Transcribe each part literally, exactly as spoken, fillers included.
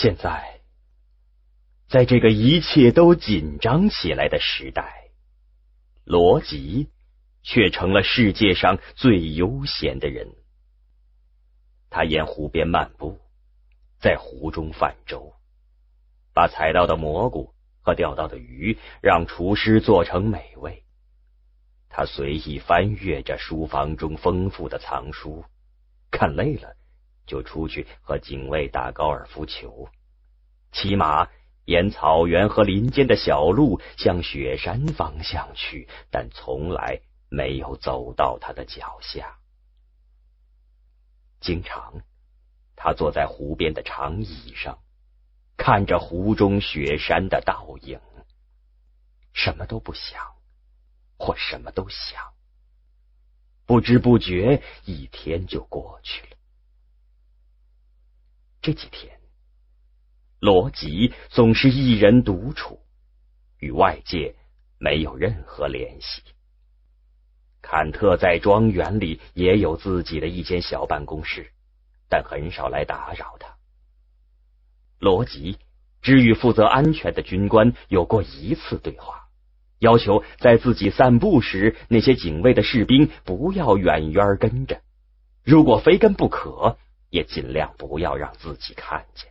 现在，在这个一切都紧张起来的时代，罗辑却成了世界上最悠闲的人。他沿湖边漫步，在湖中泛舟，把采到的蘑菇和钓到的鱼让厨师做成美味。他随意翻阅着书房中丰富的藏书，看累了就出去和警卫打高尔夫球，骑马沿草原和林间的小路向雪山方向去，但从来没有走到他的脚下。经常他坐在湖边的长椅上，看着湖中雪山的倒影，什么都不想，或什么都想，不知不觉一天就过去了。这几天，罗辑总是一人独处，与外界没有任何联系。坎特在庄园里也有自己的一间小办公室，但很少来打扰他。罗辑只与负责安全的军官有过一次对话，要求在自己散步时，那些警卫的士兵不要远远跟着，如果非跟不可，也尽量不要让自己看见。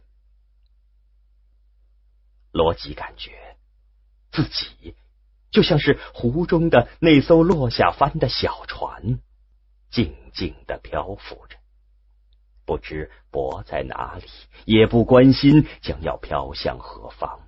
罗辑感觉自己就像是湖中的那艘落下帆的小船，静静地漂浮着，不知泊在哪里，也不关心将要飘向何方。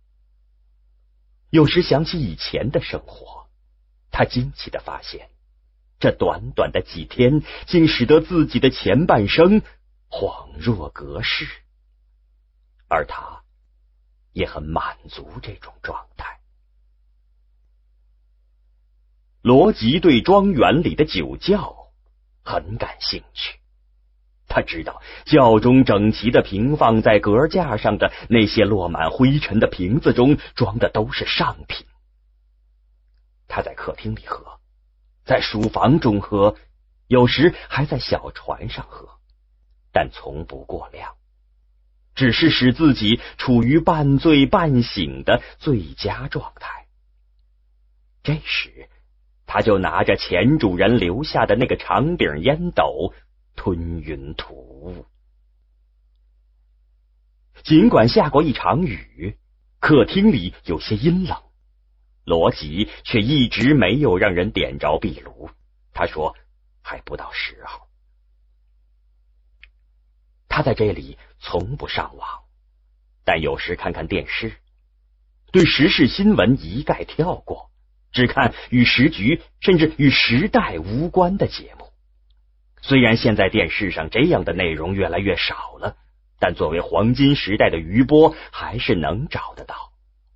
有时想起以前的生活，他惊奇地发现，这短短的几天竟使得自己的前半生恍若隔世，而他也很满足这种状态。罗辑对庄园里的酒窖很感兴趣，他知道窖中整齐地平放在隔架上的那些落满灰尘的瓶子中装的都是上品。他在客厅里喝，在书房中喝，有时还在小船上喝，但从不过量，只是使自己处于半醉半醒的最佳状态。这时他就拿着前主人留下的那个长柄烟斗吞云吐雾。尽管下过一场雨，客厅里有些阴冷，罗辑却一直没有让人点着壁炉，他说还不到时候。他在这里从不上网，但有时看看电视，对时事新闻一概跳过，只看与时局甚至与时代无关的节目。虽然现在电视上这样的内容越来越少了，但作为黄金时代的余波还是能找得到。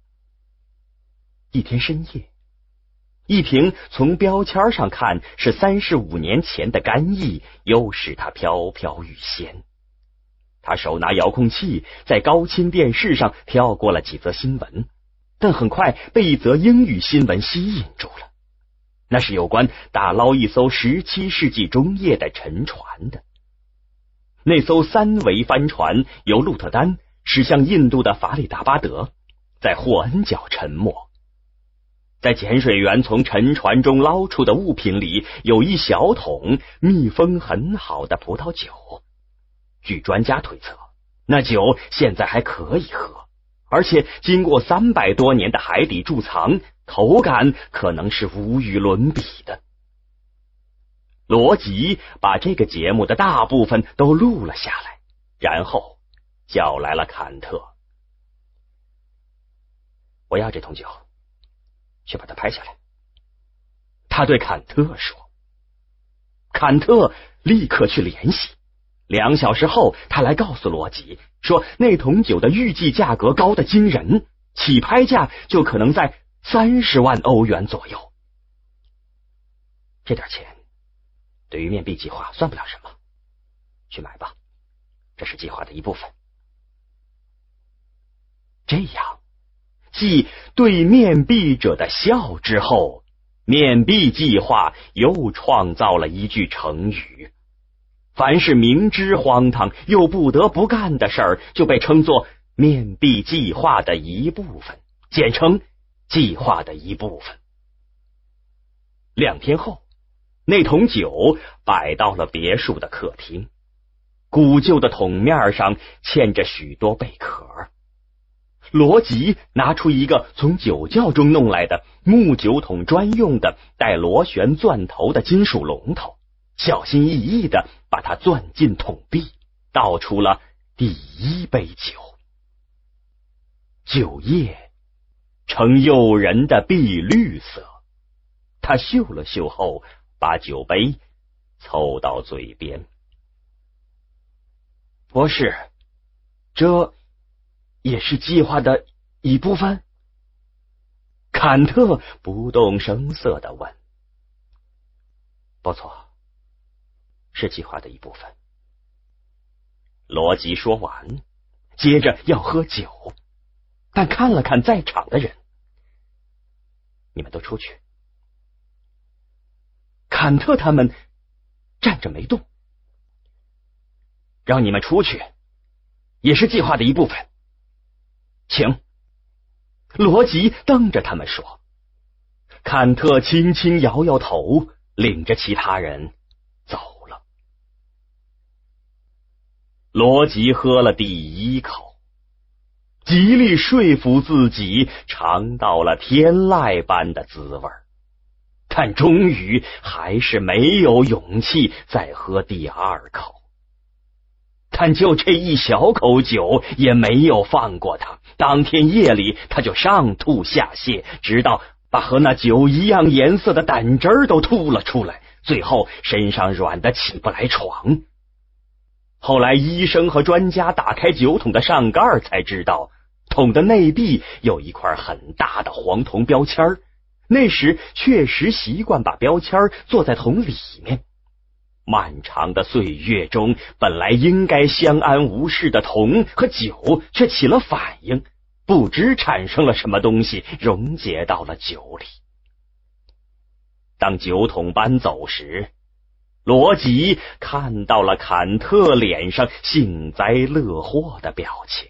一天深夜，一瓶从标签上看是三十五年前的干邑又使他飘飘欲仙。他手拿遥控器，在高清电视上跳过了几则新闻，但很快被一则英语新闻吸引住了。那是有关打捞一艘十七世纪中叶的沉船的。那艘三桅帆船由鹿特丹驶向印度的法里达巴德，在霍恩角沉没。在潜水员从沉船中捞出的物品里，有一小桶密封很好的葡萄酒。据专家推测，那酒现在还可以喝，而且经过三百多年的海底贮藏，口感可能是无与伦比的。罗辑把这个节目的大部分都录了下来，然后叫来了坎特。我要这桶酒，去把它拍下来。他对坎特说。坎特立刻去联系。两小时后，他来告诉罗辑说，那桶酒的预计价格高得惊人，起拍价就可能在三十万欧元左右。这点钱对于面壁计划算不了什么，去买吧，这是计划的一部分。这样，继对面壁者的笑之后，面壁计划又创造了一句成语。凡是明知荒唐又不得不干的事儿，就被称作面壁计划的一部分，简称计划的一部分。两天后，那桶酒摆到了别墅的客厅，古旧的桶面上嵌着许多贝壳。罗辑拿出一个从酒窖中弄来的木酒桶专用的带螺旋钻头的金属龙头，小心翼翼地把它钻进桶壁，倒出了第一杯酒。酒液呈诱人的碧绿色，他嗅了嗅后，把酒杯凑到嘴边。博士，这也是计划的一部分？坎特不动声色地问。不错，是计划的一部分。罗辑说完，接着要喝酒，但看了看在场的人，你们都出去。坎特他们站着没动。让你们出去，也是计划的一部分。请。罗辑瞪着他们说。坎特轻轻摇摇头，领着其他人走了。罗辑喝了第一口，极力说服自己尝到了天籁般的滋味，但终于还是没有勇气再喝第二口。但就这一小口酒也没有放过他，当天夜里他就上吐下泻，直到把和那酒一样颜色的胆汁儿都吐了出来，最后身上软得起不来床。后来医生和专家打开酒桶的上盖才知道，桶的内壁有一块很大的黄铜标签儿，那时确实习惯把标签做在桶里面。漫长的岁月中，本来应该相安无事的铜和酒却起了反应，不知产生了什么东西溶解到了酒里。当酒桶搬走时，罗辑看到了坎特脸上幸灾乐祸的表情。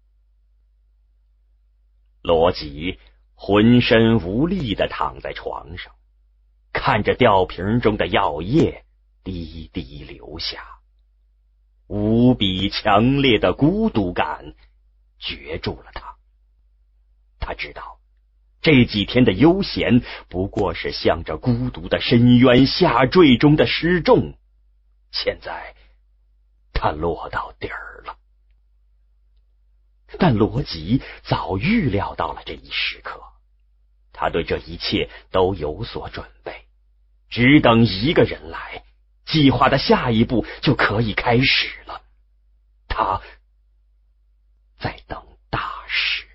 罗辑浑身无力地躺在床上，看着吊瓶中的药液滴滴流下，无比强烈的孤独感攫住了他。他知道这几天的悠闲不过是向着孤独的深渊下坠中的失重，现在他落到底儿了。但罗辑早预料到了这一时刻，他对这一切都有所准备，只等一个人来，计划的下一步就可以开始了。他在等大使。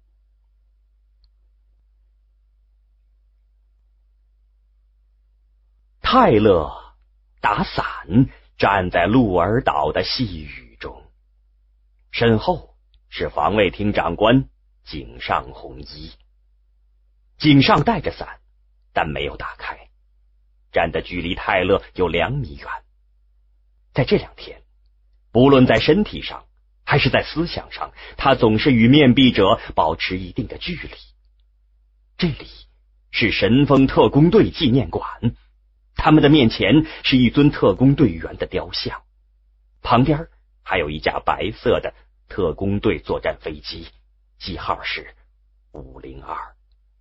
泰勒打伞站在鹿儿岛的细雨中，身后是防卫厅长官井上弘一。井上带着伞，但没有打开，站的距离泰勒有两米远。在这两天，不论在身体上还是在思想上，他总是与面壁者保持一定的距离。这里是神风特工队纪念馆，他们的面前是一尊特工队员的雕像，旁边还有一架白色的特工队作战飞机，机号是五零二。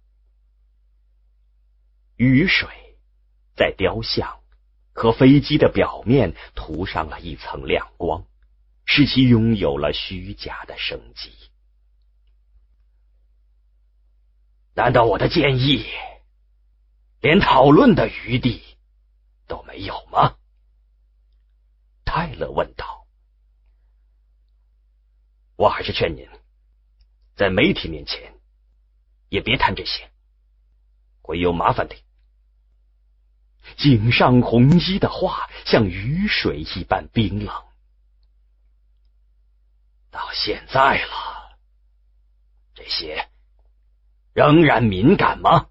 雨水在雕像和飞机的表面涂上了一层亮光，使其拥有了虚假的生机。难道我的建议连讨论的余地都没有吗？泰勒问道。我还是劝您在媒体面前也别谈这些，会有麻烦的。井上弘一的话像雨水一般冰冷。到现在了，这些仍然敏感吗？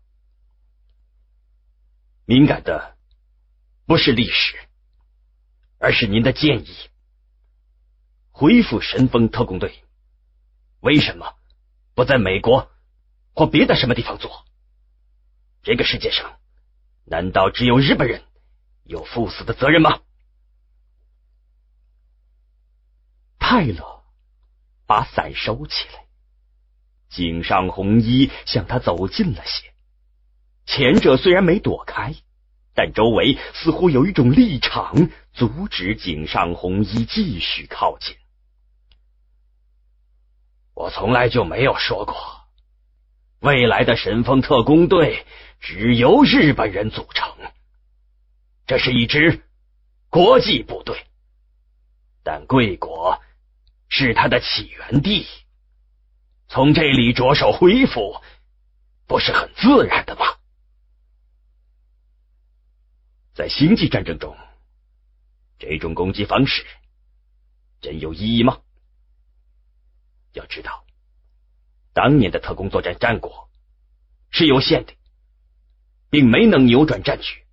敏感的不是历史，而是您的建议。恢复神风特工队， 为什么不在美国或别的什么地方做？这个世界上难道只有日本人有赴死的责任吗？泰勒把伞收起来，井上红一向他走近了些。前者虽然没躲开，但周围似乎有一种力场阻止井上红一继续靠近。我从来就没有说过，未来的神风特工队只由日本人组成，这是一支国际部队，但贵国是它的起源地，从这里着手恢复，不是很自然的吗？在星际战争中，这种攻击方式真有意义吗？要知道，当年的特工作战战果是有限的，并没能扭转战局。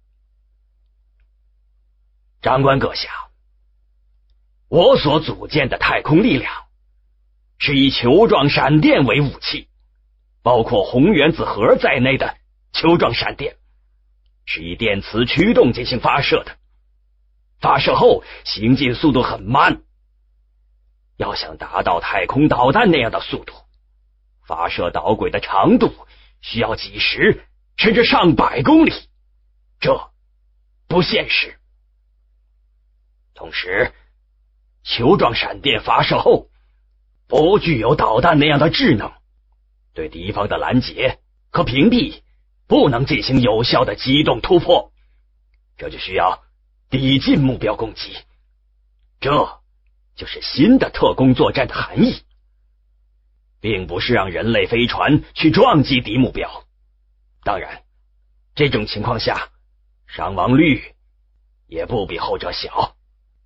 长官阁下，我所组建的太空力量是以球状闪电为武器，包括红原子核在内的球状闪电是以电磁驱动进行发射的，发射后行进速度很慢，要想达到太空导弹那样的速度，发射导轨的长度需要几十甚至上百公里，这不现实。同时，球状闪电发射后不具有导弹那样的智能，对敌方的拦截和屏蔽不能进行有效的机动突破，这就需要抵近目标攻击，这就是新的特工作战的含义，并不是让人类飞船去撞击敌目标。当然，这种情况下伤亡率也不比后者小。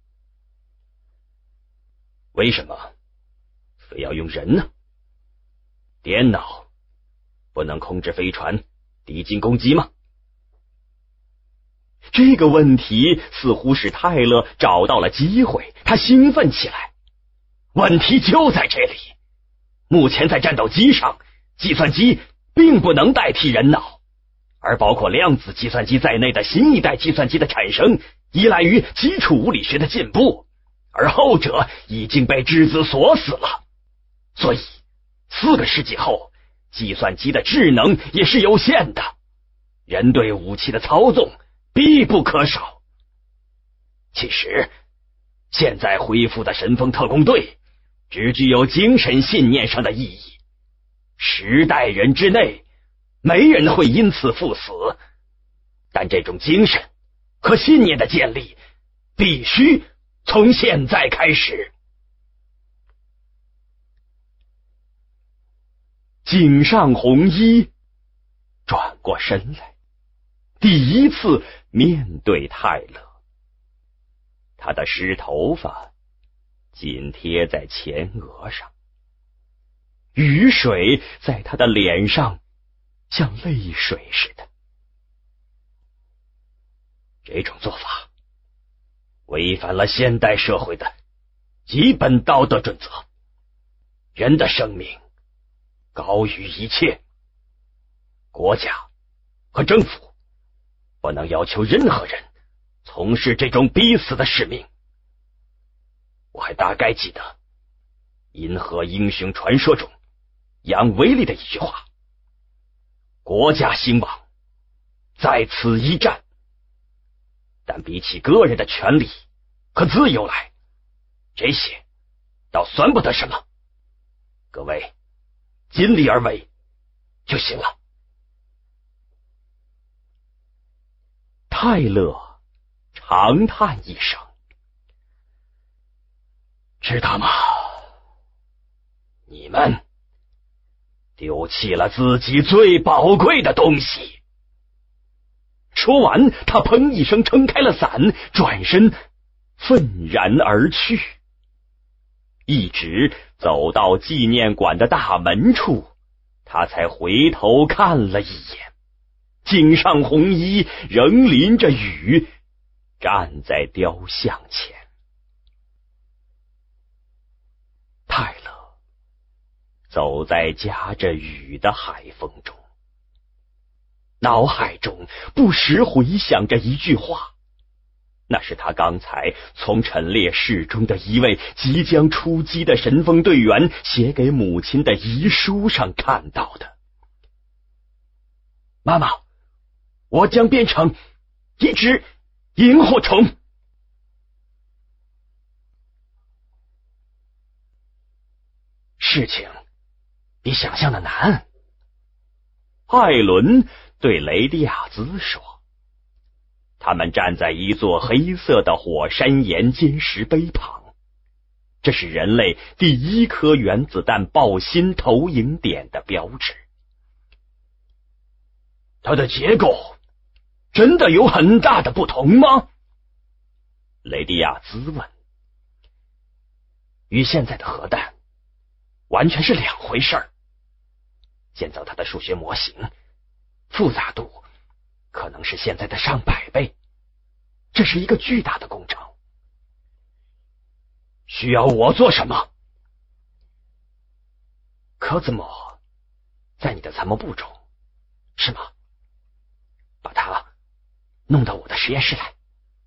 为什么非要用人呢？电脑不能控制飞船敌近攻击吗？这个问题似乎使泰勒找到了机会，他兴奋起来。问题就在这里，目前在战斗机上，计算机并不能代替人脑，而包括量子计算机在内的新一代计算机的产生依赖于基础物理学的进步，而后者已经被质子锁死了。所以四个世纪后，计算机的智能也是有限的，人对武器的操纵必不可少。其实现在恢复的神风特工队只具有精神信念上的意义，十代人之内没人会因此赴死，但这种精神和信念的建立必须从现在开始。井上红一转过身来，第一次面对泰勒，他的湿头发紧贴在前额上，雨水在他的脸上像泪水似的。这种做法违反了现代社会的基本道德准则，人的生命高于一切，国家和政府不能要求任何人从事这种必死的使命。我还大概记得《银河英雄传说》中杨威利的一句话：国家兴亡在此一战。但比起个人的权利和自由来，这些倒算不得什么。各位尽力而为就行了。泰勒长叹一声，知道吗？你们丢弃了自己最宝贵的东西。说完，他砰一声撑开了伞，转身愤然而去。一直走到纪念馆的大门处，他才回头看了一眼，井上红一仍淋着雨站在雕像前。泰勒走在夹着雨的海风中，脑海中不时回想着一句话，那是他刚才从陈列室中的一位即将出击的神风队员写给母亲的遗书上看到的。妈妈，我将变成一只萤火虫。事情比想象的难，艾伦对雷迪亚兹说。他们站在一座黑色的火山岩尖石碑旁，这是人类第一颗原子弹爆心投影点的标志。它的结构真的有很大的不同吗？雷迪亚兹问。与现在的核弹完全是两回事儿。建造它的数学模型复杂度可能是现在的上百倍，这是一个巨大的工程。需要我做什么？科兹莫在你的参谋部中，是吗？把他弄到我的实验室来。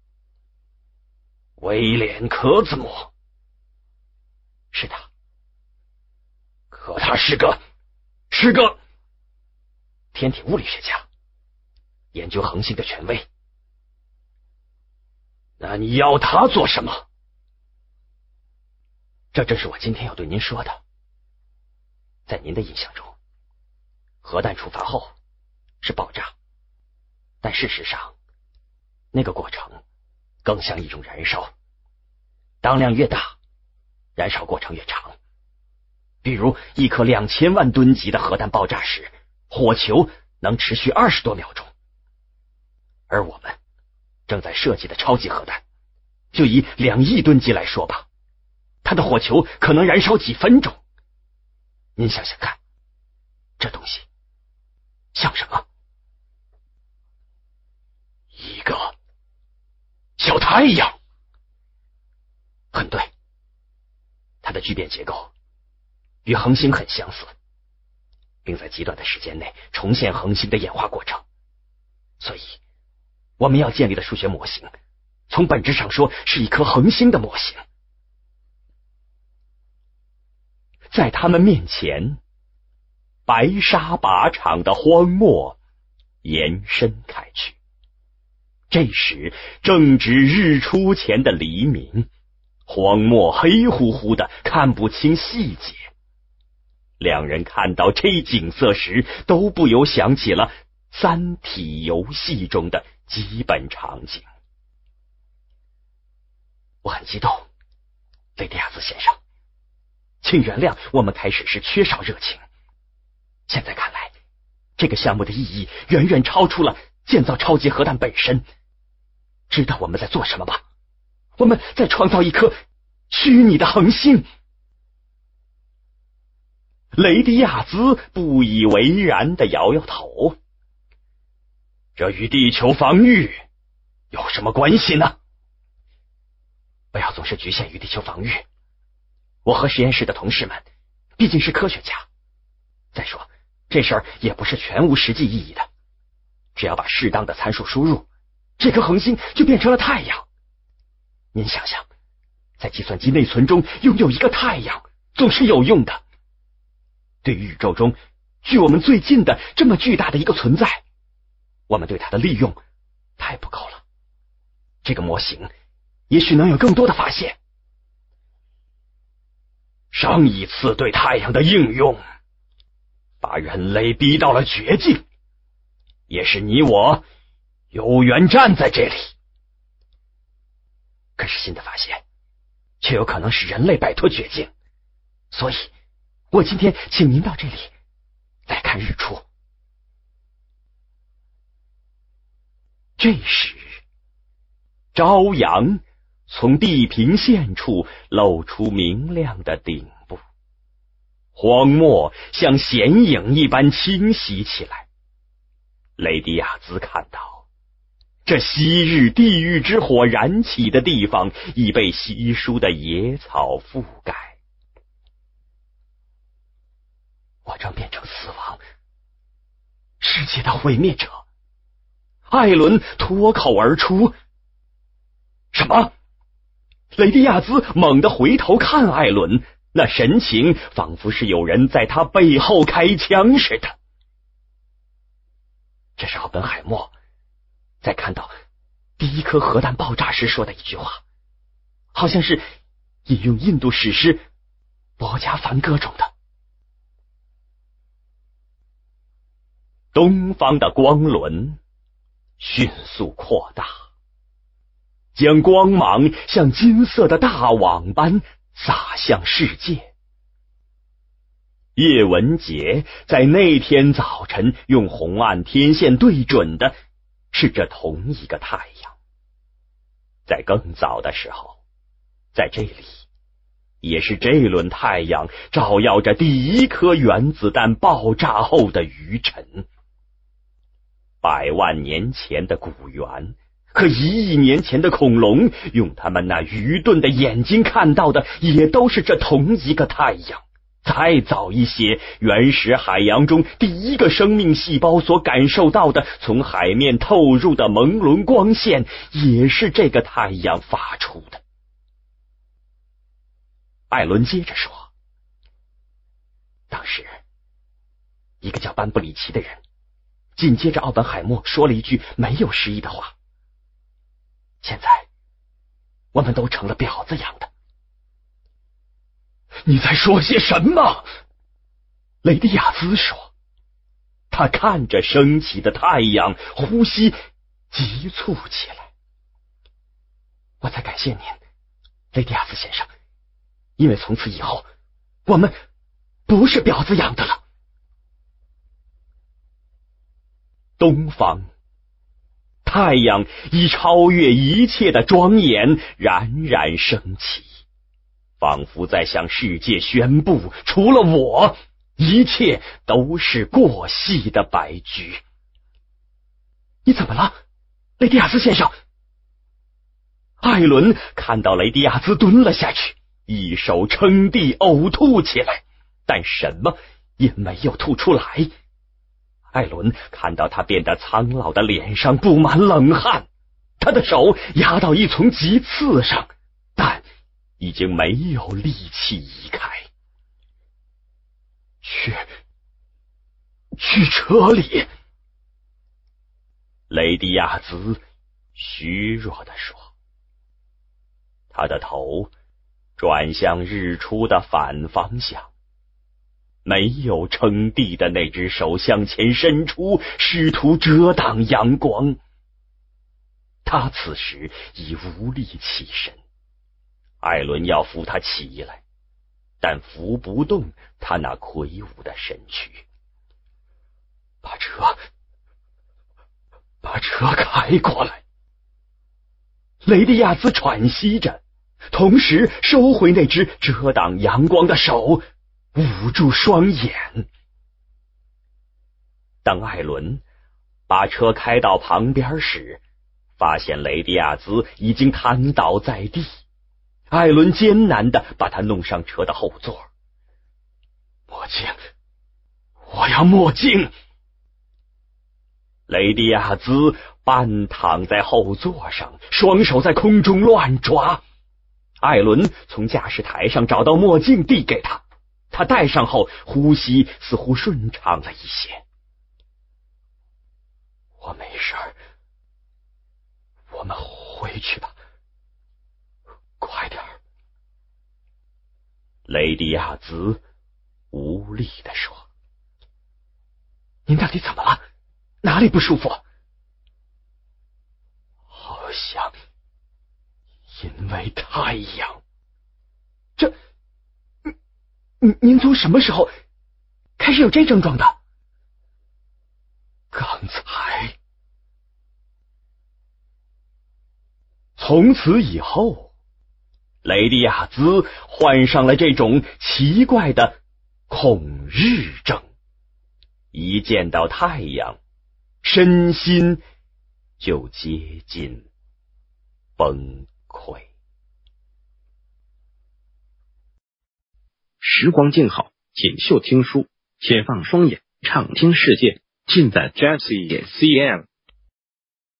威廉·科兹莫，是他。可他是个是个天体物理学家，研究恒星的权威。那你要他做什么？这正是我今天要对您说的。在您的印象中，核弹触发后是爆炸，但事实上那个过程更像一种燃烧，当量越大，燃烧过程越长。比如一颗两千万吨级的核弹爆炸时，火球能持续二十多秒钟，而我们正在设计的超级核弹，就以两亿吨级来说吧，它的火球可能燃烧几分钟。您想想看，这东西像什么？一个小太阳。很对，它的聚变结构与恒星很相似，并在极短的时间内重现恒星的演化过程。所以我们要建立的数学模型，从本质上说是一颗恒星的模型。在他们面前，白沙靶场的荒漠延伸开去。这时正值日出前的黎明，荒漠黑乎乎的，看不清细节。两人看到这景色时，都不由想起了三体游戏中的基本场景。我很激动，雷迪亚兹先生，请原谅我们开始时缺少热情。现在看来，这个项目的意义远远超出了建造超级核弹本身。知道我们在做什么吗？我们在创造一颗虚拟的恒星。雷迪亚兹不以为然地摇摇头。这与地球防御有什么关系呢？不要总是局限于地球防御。我和实验室的同事们毕竟是科学家。再说，这事儿也不是全无实际意义的。只要把适当的参数输入，这颗恒星就变成了太阳。您想想，在计算机内存中拥有一个太阳总是有用的。对于宇宙中距我们最近的这么巨大的一个存在，我们对它的利用太不够了。这个模型也许能有更多的发现。上一次对太阳的应用把人类逼到了绝境，也是你我有缘站在这里。可是新的发现却有可能使人类摆脱绝境，所以我今天请您到这里来看日出。这时，朝阳从地平线处露出明亮的顶部，荒漠像显影一般清晰起来。雷迪亚兹看到，这昔日地狱之火燃起的地方已被稀疏的野草覆盖。 我正变成死亡，世界的毁灭者。艾伦脱口而出：什么？雷迪亚兹猛地回头看艾伦，那神情仿佛是有人在他背后开枪似的。这是奥本海默在看到第一颗核弹爆炸时说的一句话，好像是引用印度史诗《博加梵歌》中的。东方的光轮迅速扩大，将光芒像金色的大网般洒向世界。叶文洁在那天早晨用红岸天线对准的是这同一个太阳。在更早的时候，在这里也是这轮太阳照耀着第一颗原子弹爆炸后的余尘。百万年前的古猿和一亿年前的恐龙，用他们那愚钝的眼睛看到的也都是这同一个太阳。再早一些，原始海洋中第一个生命细胞所感受到的从海面透入的朦胧光线，也是这个太阳发出的。艾伦接着说，当时一个叫班布里奇的人紧接着奥本海默说了一句没有诗意的话：现在我们都成了婊子养的。你在说些什么？雷迪亚兹说。他看着升起的太阳，呼吸急促起来。我在感谢您，雷迪亚兹先生，因为从此以后我们不是婊子养的了。东方，太阳以超越一切的庄严冉冉升起，仿佛在向世界宣布，除了我，一切都是过隙的白驹。你怎么了，雷迪亚兹先生？艾伦看到雷迪亚兹蹲了下去，一手撑地呕吐起来，但什么也没有吐出来。艾伦看到他变得苍老的脸上布满冷汗，他的手压到一丛棘刺上，但已经没有力气移开。去，去车里，雷迪亚兹虚弱地说。他的头转向日出的反方向，没有撑地的那只手向前伸出，试图遮挡阳光。他此时已无力起身，艾伦要扶他起来，但扶不动他那魁梧的身躯。把车，把车开过来。雷迪亚兹喘息着，同时收回那只遮挡阳光的手，捂住双眼。当艾伦把车开到旁边时，发现雷迪亚兹已经瘫倒在地。艾伦艰难地把他弄上车的后座。墨镜，我要墨镜。雷迪亚兹半躺在后座上，双手在空中乱抓。艾伦从驾驶台上找到墨镜递给他，他戴上后，呼吸似乎顺畅了一些。我没事儿，我们回去吧，快点儿。雷迪亚兹无力地说。您到底怎么了？哪里不舒服？好像因为太阳。这，您您从什么时候开始有这症状的？刚才。从此以后，雷迪亚兹患上了这种奇怪的恐日症，一见到太阳，身心就接近崩溃。 时光静好，锦绣听书， 且放双眼，畅听世界，尽在 Jazzy C M。